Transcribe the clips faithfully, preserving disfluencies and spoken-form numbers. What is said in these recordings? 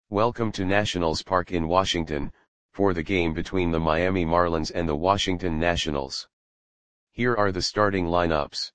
Welcome to Nationals Park in Washington, for the game between the Miami Marlins and the Washington Nationals. Here are the starting lineups.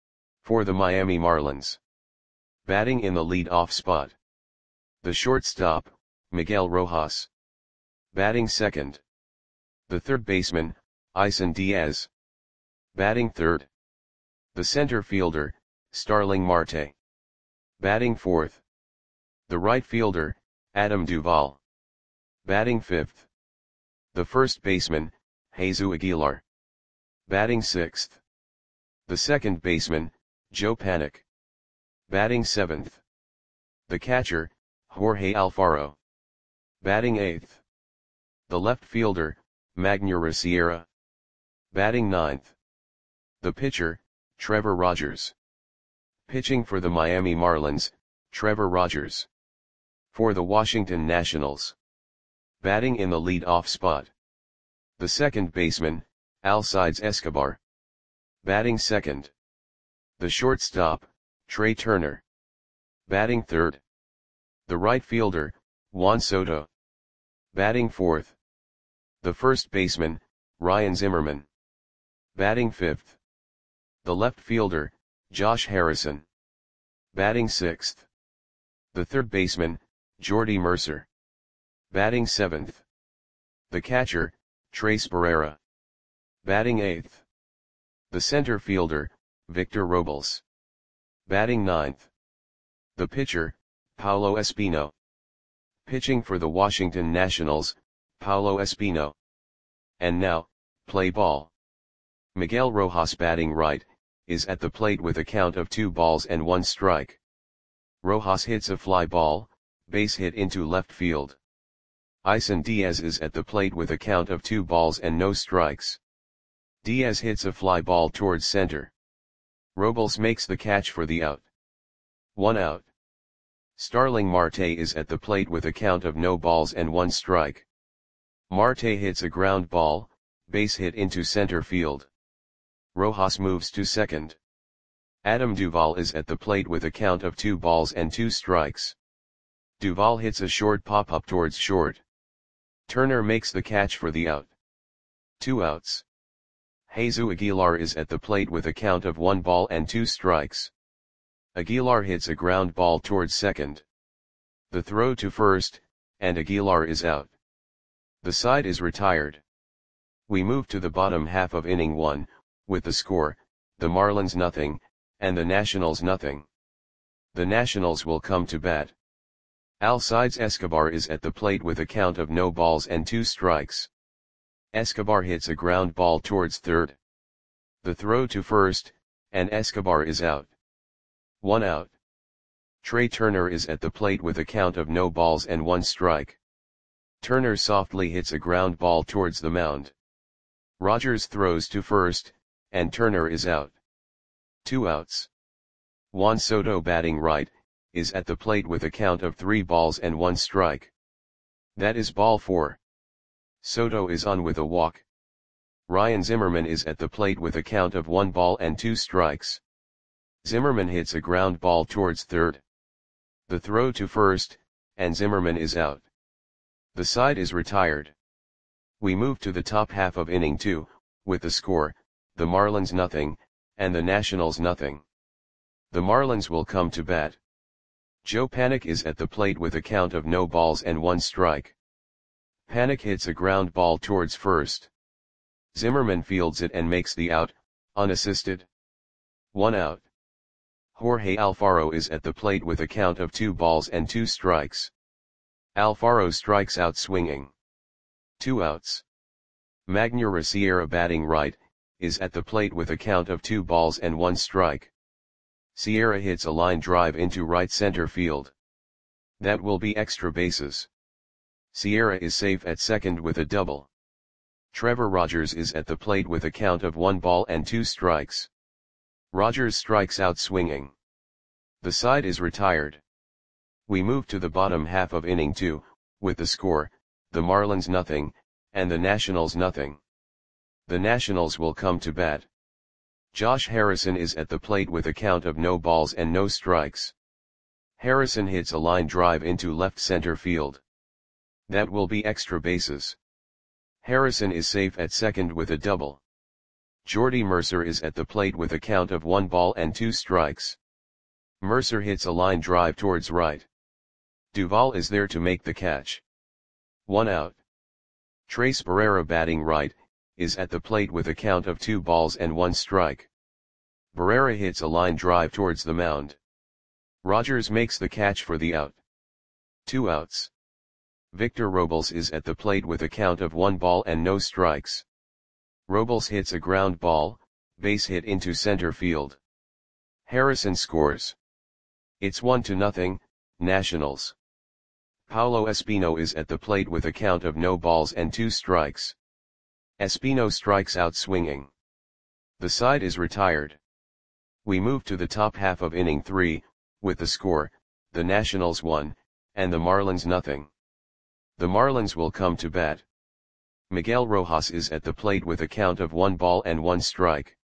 For the Miami Marlins. Batting in the lead-off spot. The shortstop, Miguel Rojas. Batting second. The third baseman, Isan Diaz. Batting third. The center fielder, Starling Marte. Batting fourth. The right fielder, Adam Duvall. Batting fifth. The first baseman, Jesus Aguilar. Batting sixth. The second baseman, Joe Panik. Batting seventh. The catcher, Jorge Alfaro. Batting eighth. The left fielder, Magneuris Sierra. Batting ninth. The pitcher, Trevor Rogers. Pitching for the Miami Marlins, Trevor Rogers. For the Washington Nationals. Batting in the lead-off spot. The second baseman, Alcides Escobar. Batting second. The shortstop, Trey Turner. Batting third. The right fielder, Juan Soto. Batting fourth. The first baseman, Ryan Zimmerman. Batting fifth. The left fielder, Josh Harrison. Batting sixth. The third baseman, Jordy Mercer. Batting seventh. The catcher, Trace Barrera. Batting eighth. The center fielder, Victor Robles. Batting ninth. The pitcher, Paulo Espino. Pitching for the Washington Nationals, Paulo Espino. And now, play ball. Miguel Rojas batting right, is at the plate with a count of two balls and one strike. Rojas hits a fly ball, base hit into left field. Isan Diaz is at the plate with a count of two balls and no strikes. Diaz hits a fly ball towards center. Robles makes the catch for the out. One out. Starling Marte is at the plate with a count of no balls and one strike. Marte hits a ground ball, base hit into center field. Rojas moves to second. Adam Duvall is at the plate with a count of two balls and two strikes. Duvall hits a short pop-up towards short. Turner makes the catch for the out. Two outs. Jesus Aguilar is at the plate with a count of one ball and two strikes. Aguilar hits a ground ball towards second. The throw to first, and Aguilar is out. The side is retired. We move to the bottom half of inning one, with the score, the Marlins nothing, and the Nationals nothing. The Nationals will come to bat. Alcides Escobar is at the plate with a count of no balls and two strikes. Escobar hits a ground ball towards third. The throw to first, and Escobar is out. One out. Trey Turner is at the plate with a count of no balls and one strike. Turner softly hits a ground ball towards the mound. Rogers throws to first, and Turner is out. Two outs. Juan Soto batting right, is at the plate with a count of three balls and one strike. That is ball four. Soto is on with a walk. Ryan Zimmerman is at the plate with a count of one ball and two strikes. Zimmerman hits a ground ball towards third. The throw to first, and Zimmerman is out. The side is retired. We move to the top half of inning two, with the score, the Marlins nothing, and the Nationals nothing. The Marlins will come to bat. Joe Panik is at the plate with a count of no balls and one strike. Panik hits a ground ball towards first. Zimmerman fields it and makes the out, unassisted. One out. Jorge Alfaro is at the plate with a count of two balls and two strikes. Alfaro strikes out swinging. Two outs. Magneuris Sierra batting right, is at the plate with a count of two balls and one strike. Sierra hits a line drive into right center field. That will be extra bases. Sierra is safe at second with a double. Trevor Rogers is at the plate with a count of one ball and two strikes. Rogers strikes out swinging. The side is retired. We move to the bottom half of inning two, with the score, the Marlins nothing, and the Nationals nothing. The Nationals will come to bat. Josh Harrison is at the plate with a count of no balls and no strikes. Harrison hits a line drive into left center field. That will be extra bases. Harrison is safe at second with a double. Jordy Mercer is at the plate with a count of one ball and two strikes. Mercer hits a line drive towards right. Duvall is there to make the catch. One out. Trace Barrera, batting right, is at the plate with a count of two balls and one strike. Barrera hits a line drive towards the mound. Rogers makes the catch for the out. Two outs. Victor Robles is at the plate with a count of one ball and no strikes. Robles hits a ground ball, base hit into center field. Harrison scores. It's one to nothing, Nationals. Paulo Espino is at the plate with a count of no balls and two strikes. Espino strikes out swinging. The side is retired. We move to the top half of inning three, with the score, the Nationals one, and the Marlins nothing. The Marlins will come to bat. Miguel Rojas is at the plate with a count of one ball and one strike.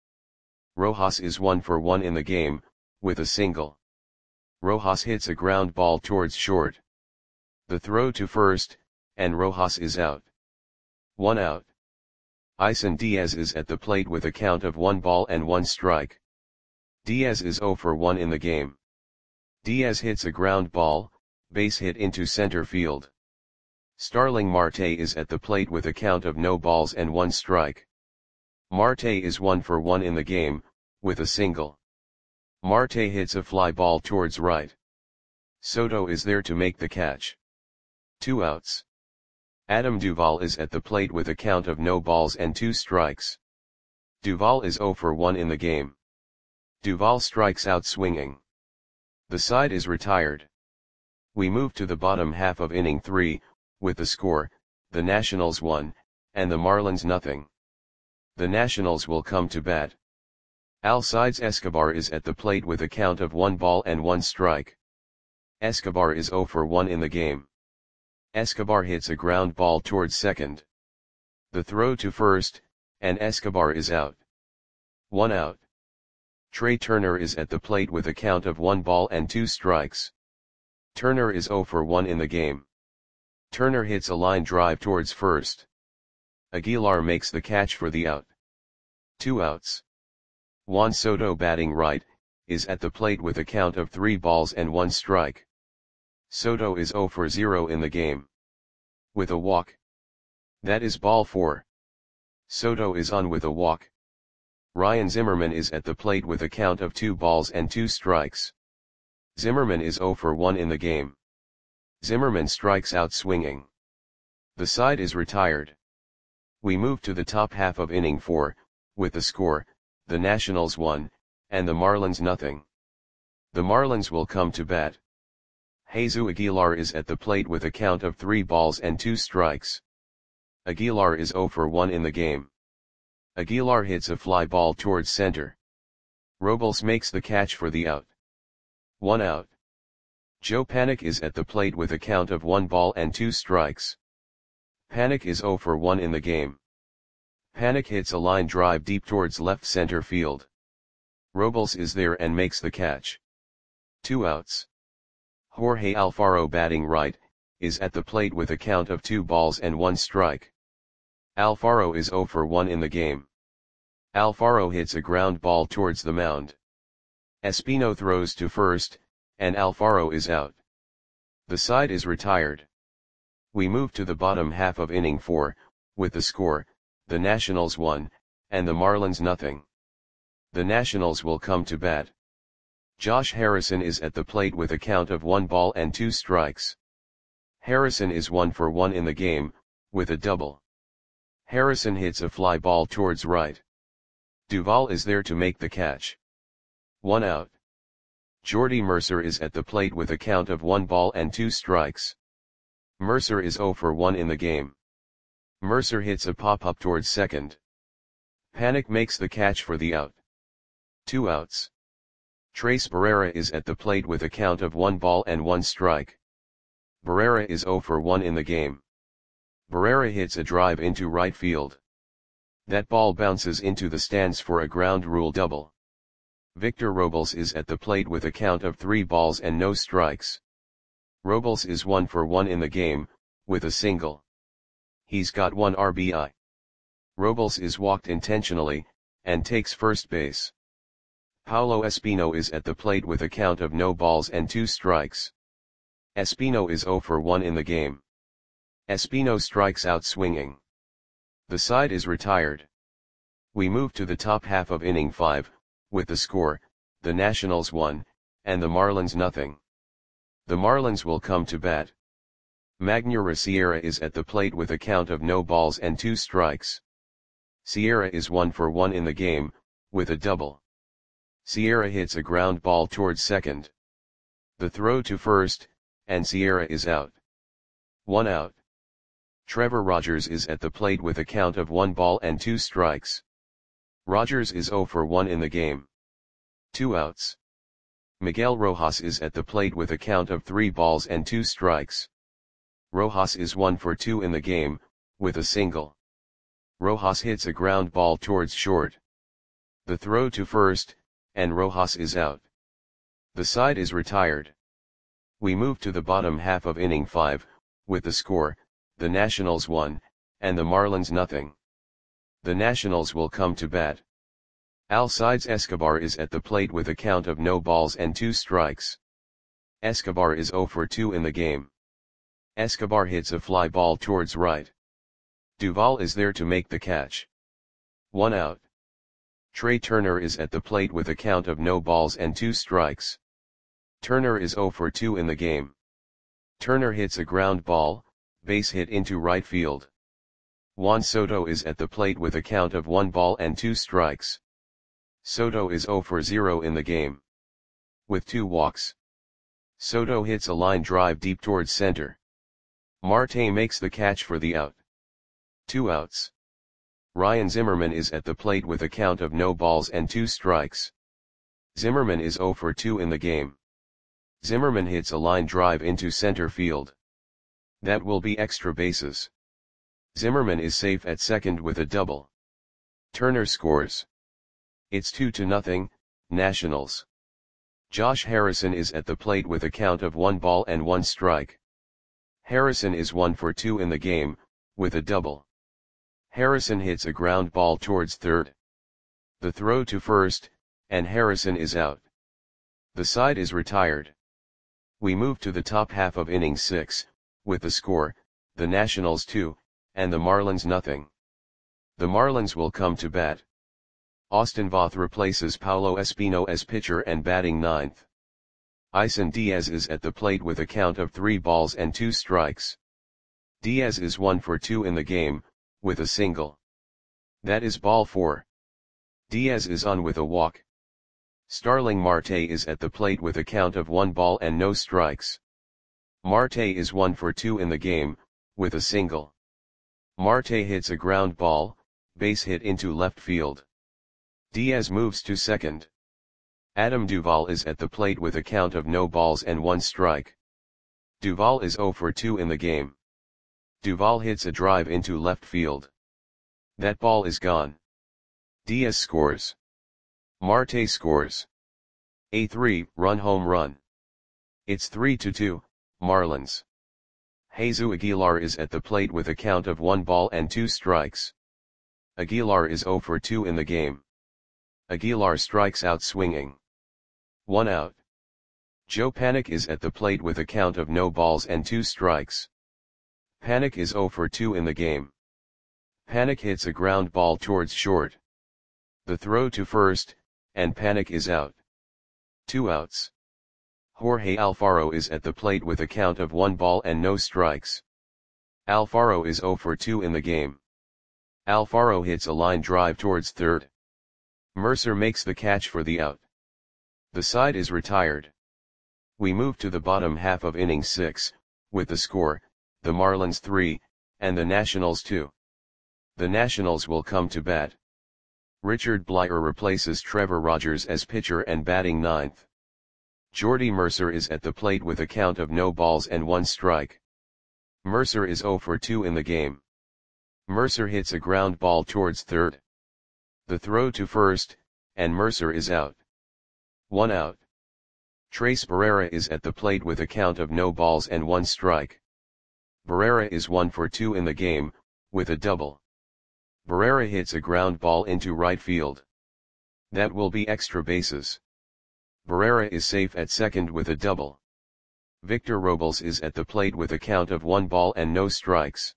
Rojas is one for one in the game, with a single. Rojas hits a ground ball towards short. The throw to first, and Rojas is out. One out. Isan Diaz is at the plate with a count of one ball and one strike. Diaz is zero for one in the game. Diaz hits a ground ball, base hit into center field. Starling Marte is at the plate with a count of no balls and one strike. Marte is one for one in the game, with a single. Marte hits a fly ball towards right. Soto is there to make the catch. Two outs. Adam Duvall is at the plate with a count of no balls and two strikes. Duvall is zero for one in the game. Duvall strikes out swinging. The side is retired. We move to the bottom half of inning three, with the score, the Nationals one, and the Marlins nothing. The Nationals will come to bat. Alcides Escobar is at the plate with a count of one ball and one strike. Escobar is zero for one in the game. Escobar hits a ground ball towards second. The throw to first, and Escobar is out. One out. Trey Turner is at the plate with a count of one ball and two strikes. Turner is zero for one in the game. Turner hits a line drive towards first. Aguilar makes the catch for the out. Two outs. Juan Soto, batting right, is at the plate with a count of three balls and one strike. Soto is zero for zero in the game. With a walk. That is ball four. Soto is on with a walk. Ryan Zimmerman is at the plate with a count of two balls and two strikes. Zimmerman is zero for one in the game. Zimmerman strikes out swinging. The side is retired. We move to the top half of inning four, with the score, the Nationals one, and the Marlins nothing. The Marlins will come to bat. Jesus Aguilar is at the plate with a count of three balls and two strikes. Aguilar is zero for one in the game. Aguilar hits a fly ball towards center. Robles makes the catch for the out. One out. Joe Panik is at the plate with a count of one ball and two strikes. Panik is zero for one in the game. Panik hits a line drive deep towards left center field. Robles is there and makes the catch. Two outs. Jorge Alfaro, batting right, is at the plate with a count of two balls and one strike. Alfaro is zero for one in the game. Alfaro hits a ground ball towards the mound. Espino throws to first, and Alfaro is out. The side is retired. We move to the bottom half of inning four, with the score, the Nationals one, and the Marlins nothing. The Nationals will come to bat. Josh Harrison is at the plate with a count of one ball and two strikes. Harrison is one for one in the game, with a double. Harrison hits a fly ball towards right. Duvall is there to make the catch. One out. Jordy Mercer is at the plate with a count of one ball and two strikes. Mercer is zero for one in the game. Mercer hits a pop-up towards second. Panik makes the catch for the out. Two outs. Trace Barrera is at the plate with a count of one ball and one strike. Barrera is zero for one in the game. Barrera hits a drive into right field. That ball bounces into the stands for a ground rule double. Victor Robles is at the plate with a count of three balls and no strikes. Robles is one for one in the game, with a single. He's got one R B I. Robles is walked intentionally, and takes first base. Paulo Espino is at the plate with a count of no balls and two strikes. Espino is zero for one in the game. Espino strikes out swinging. The side is retired. We move to the top half of inning five, with the score, the Nationals one, and the Marlins nothing. The Marlins will come to bat. Magneuris Sierra is at the plate with a count of no balls and two strikes. Sierra is one for one in the game, with a double. Sierra hits a ground ball towards second. The throw to first, and Sierra is out. One out. Trevor Rogers is at the plate with a count of one ball and two strikes. Rogers is zero for one in the game. Two outs. Miguel Rojas is at the plate with a count of three balls and two strikes. Rojas is one for two in the game, with a single. Rojas hits a ground ball towards short. The throw to first, and Rojas is out. The side is retired. We move to the bottom half of inning five, with the score, the Nationals one, and the Marlins nothing. The Nationals will come to bat. Alcides Escobar is at the plate with a count of no balls and two strikes. Escobar is zero for two in the game. Escobar hits a fly ball towards right. Duvall is there to make the catch. One out. Trey Turner is at the plate with a count of no balls and two strikes. Turner is zero for two in the game. Turner hits a ground ball, base hit into right field. Juan Soto is at the plate with a count of one ball and two strikes. Soto is zero for zero in the game. With two walks. Soto hits a line drive deep towards center. Marte makes the catch for the out. Two outs. Ryan Zimmerman is at the plate with a count of no balls and two strikes. Zimmerman is zero for two in the game. Zimmerman hits a line drive into center field. That will be extra bases. Zimmerman is safe at second with a double. Turner scores. It's two to nothing, Nationals. Josh Harrison is at the plate with a count of one ball and one strike. Harrison is one for two in the game, with a double. Harrison hits a ground ball towards third. The throw to first, and Harrison is out. The side is retired. We move to the top half of inning six, with the score, the Nationals two, and the Marlins nothing. The Marlins will come to bat. Austin Voth replaces Paulo Espino as pitcher and batting ninth. Isan Diaz is at the plate with a count of three balls and two strikes. Diaz is one for two in the game, with a single. That is ball four. Diaz is on with a walk. Starling Marte is at the plate with a count of one ball and no strikes. Marte is one for two in the game, with a single. Marte hits a ground ball, base hit into left field. Diaz moves to second. Adam Duvall is at the plate with a count of no balls and one strike. Duvall is zero for two in the game. Duvall hits a drive into left field. That ball is gone. Diaz scores. Marte scores. A three-run home run. It's three to two, Marlins. Jesus Aguilar is at the plate with a count of one ball and two strikes. Aguilar is zero for two in the game. Aguilar strikes out swinging. One out. Joe Panik is at the plate with a count of no balls and two strikes. Panik is zero for two in the game. Panik hits a ground ball towards short. The throw to first, and Panik is out. Two outs. Jorge Alfaro is at the plate with a count of one ball and no strikes. Alfaro is zero for two in the game. Alfaro hits a line drive towards third. Mercer makes the catch for the out. The side is retired. We move to the bottom half of inning six, with the score, the Marlins three, and the Nationals two. The Nationals will come to bat. Richard Bleier replaces Trevor Rogers as pitcher and batting ninth. Jordy Mercer is at the plate with a count of no balls and one strike. Mercer is zero for two in the game. Mercer hits a ground ball towards third. The throw to first, and Mercer is out. One out. Trace Barrera is at the plate with a count of no balls and one strike. Barrera is one for two in the game, with a double. Barrera hits a ground ball into right field. That will be extra bases. Barrera is safe at second with a double. Victor Robles is at the plate with a count of one ball and no strikes.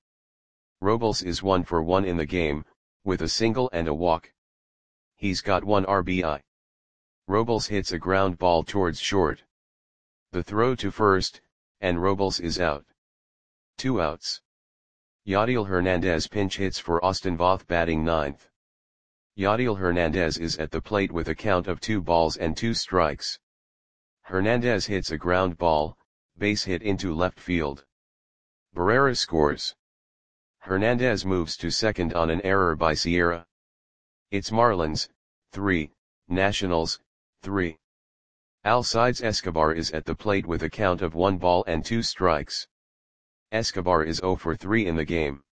Robles is one for one in the game, with a single and a walk. He's got one R B I. Robles hits a ground ball towards short. The throw to first, and Robles is out. Two outs. Yadiel Hernandez pinch hits for Austin Voth batting ninth. Yadiel Hernandez is at the plate with a count of two balls and two strikes. Hernandez hits a ground ball, base hit into left field. Barrera scores. Hernandez moves to second on an error by Sierra. It's Marlins, three, Nationals, three. Alcides Escobar is at the plate with a count of one ball and two strikes. Escobar is zero for three in the game.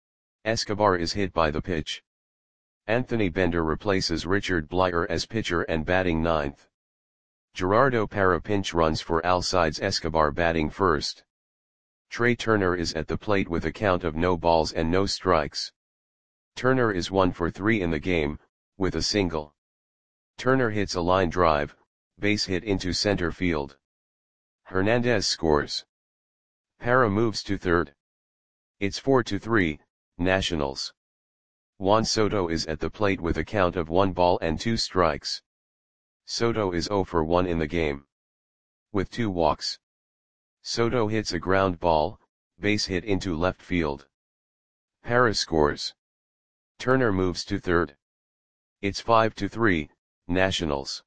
Escobar is hit by the pitch. Anthony Bender replaces Richard Bleier as pitcher and batting ninth. Gerardo Parra pinch runs for Alcides Escobar batting first. Trey Turner is at the plate with a count of no balls and no strikes. Turner is one for three in the game, with a single. Turner hits a line drive, base hit into center field. Hernandez scores. Parra moves to third. It's four to three, Nationals. Juan Soto is at the plate with a count of one ball and two strikes. Soto is zero for one in the game. With two walks. Soto hits a ground ball, base hit into left field. Parra scores. Turner moves to third. It's five to three, Nationals.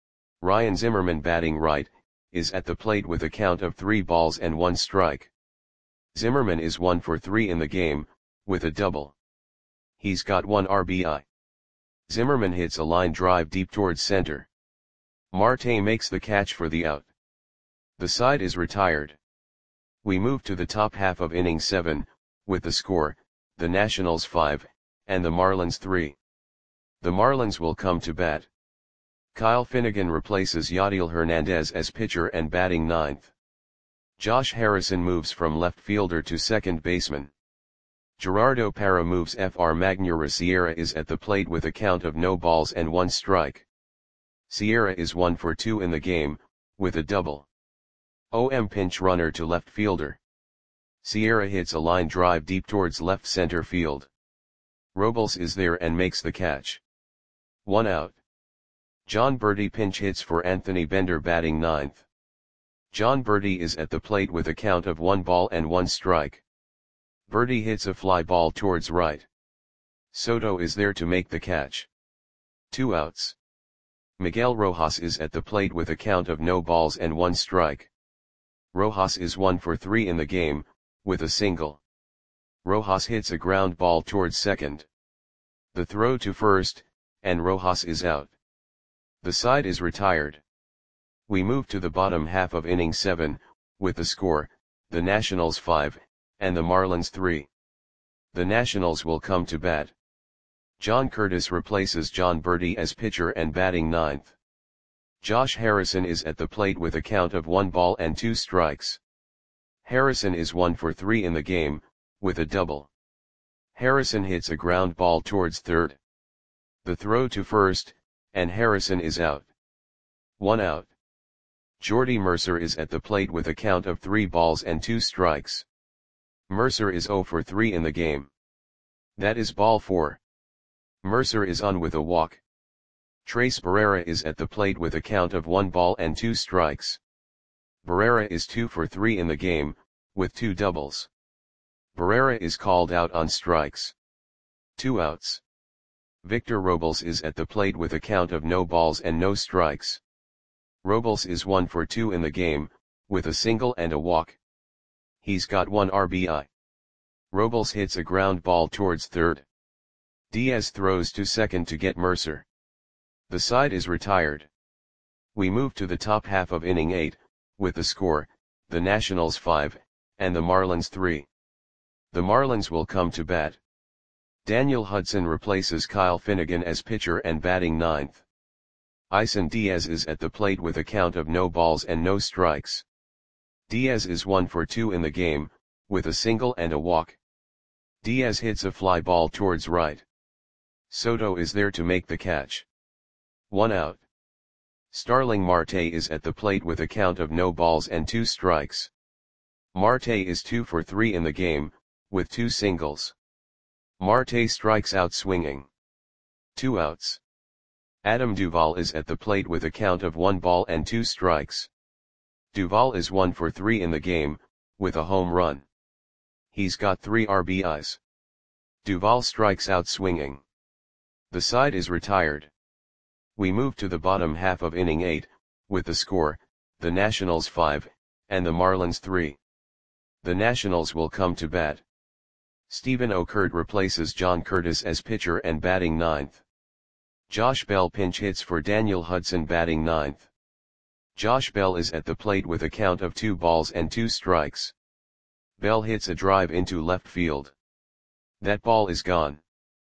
Ryan Zimmerman batting right, is at the plate with a count of three balls and one strike. Zimmerman is one for three in the game, with a double. He's got one R B I. Zimmerman hits a line drive deep towards center. Marte makes the catch for the out. The side is retired. We move to the top half of inning seven, with the score, the Nationals five, and the Marlins three. The Marlins will come to bat. Kyle Finnegan replaces Yadiel Hernandez as pitcher and batting ninth. Josh Harrison moves from left fielder to second baseman. Gerardo Parra moves F R Magneuris. Sierra is at the plate with a count of no balls and one strike. Sierra is one for two in the game, with a double. O M pinch runner to left fielder. Sierra hits a line drive deep towards left center field. Robles is there and makes the catch. One out. John Berti pinch hits for Anthony Bender batting ninth. John Berti is at the plate with a count of one ball and one strike. Berti hits a fly ball towards right. Soto is there to make the catch. Two outs. Miguel Rojas is at the plate with a count of no balls and one strike. Rojas is one for three in the game, with a single. Rojas hits a ground ball towards second. The throw to first, and Rojas is out. The side is retired. We move to the bottom half of inning seven, with the score, the Nationals five, and the Marlins three. The Nationals will come to bat. John Curtis replaces John Berti as pitcher and batting ninth. Josh Harrison is at the plate with a count of one ball and two strikes. Harrison is one for three in the game, with a double. Harrison hits a ground ball towards third. The throw to first, and Harrison is out. One out. Jordy Mercer is at the plate with a count of three balls and two strikes. Mercer is zero for three in the game. That is ball four. Mercer is on with a walk. Trace Barrera is at the plate with a count of one ball and two strikes. Barrera is two for three in the game, with two doubles. Barrera is called out on strikes. Two outs. Victor Robles is at the plate with a count of no balls and no strikes. Robles is one for two in the game, with a single and a walk. He's got one R B I. Robles hits a ground ball towards third. Diaz throws to second to get Mercer. The side is retired. We move to the top half of inning eight, with the score, the Nationals five, and the Marlins three. The Marlins will come to bat. Daniel Hudson replaces Kyle Finnegan as pitcher and batting ninth. Isan Diaz is at the plate with a count of no balls and no strikes. Diaz is one for two in the game, with a single and a walk. Diaz hits a fly ball towards right. Soto is there to make the catch. One out. Starling Marte is at the plate with a count of no balls and two strikes. Marte is two for three in the game, with two singles. Marte strikes out swinging. Two outs. Adam Duvall is at the plate with a count of one ball and two strikes. Duvall is one for three in the game, with a home run. He's got three R B Is. Duvall strikes out swinging. The side is retired. We move to the bottom half of inning eight, with the score, the Nationals five, and the Marlins three. The Nationals will come to bat. Stephen Okert replaces John Curtis as pitcher and batting ninth. Josh Bell pinch hits for Daniel Hudson batting ninth. Josh Bell is at the plate with a count of two balls and two strikes. Bell hits a drive into left field. That ball is gone.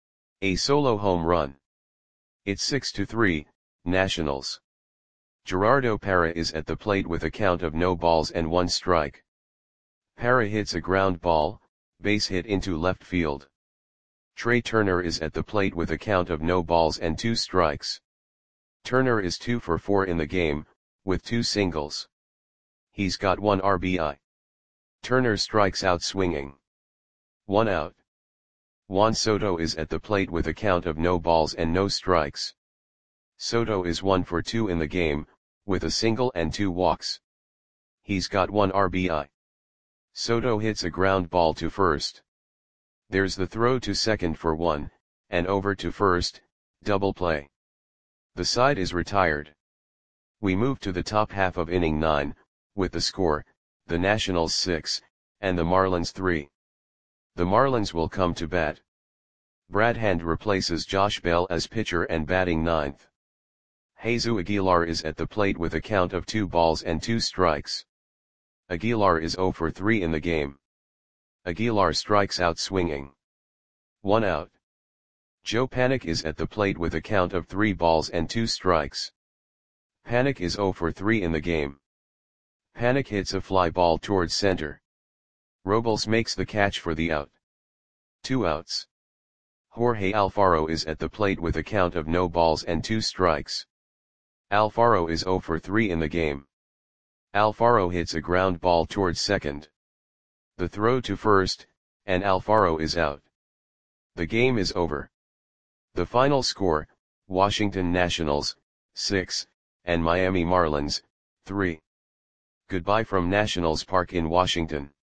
A solo home run. It's six to three, Nationals. Gerardo Parra is at the plate with a count of no balls and one strike. Parra hits a ground ball, base hit into left field. Trey Turner is at the plate with a count of no balls and two strikes. Turner is two for four in the game, with two singles. He's got one R B I. Turner strikes out swinging. One out. Juan Soto is at the plate with a count of no balls and no strikes. Soto is one for two in the game, with a single and two walks. He's got one R B I. Soto hits a ground ball to first. There's the throw to second for one, and over to first, double play. The side is retired. We move to the top half of inning nine, with the score, the Nationals six, and the Marlins three. The Marlins will come to bat. Brad Hand replaces Josh Bell as pitcher and batting ninth. Jesus Aguilar is at the plate with a count of two balls and two strikes. Aguilar is zero for three in the game. Aguilar strikes out swinging. One out. Joe Panik is at the plate with a count of three balls and two strikes. Panik is zero for three in the game. Panik hits a fly ball towards center. Robles makes the catch for the out. Two outs. Jorge Alfaro is at the plate with a count of no balls and two strikes. Alfaro is zero for three in the game. Alfaro hits a ground ball towards second. The throw to first, and Alfaro is out. The game is over. The final score, Washington Nationals, six, and Miami Marlins, three. Goodbye from Nationals Park in Washington.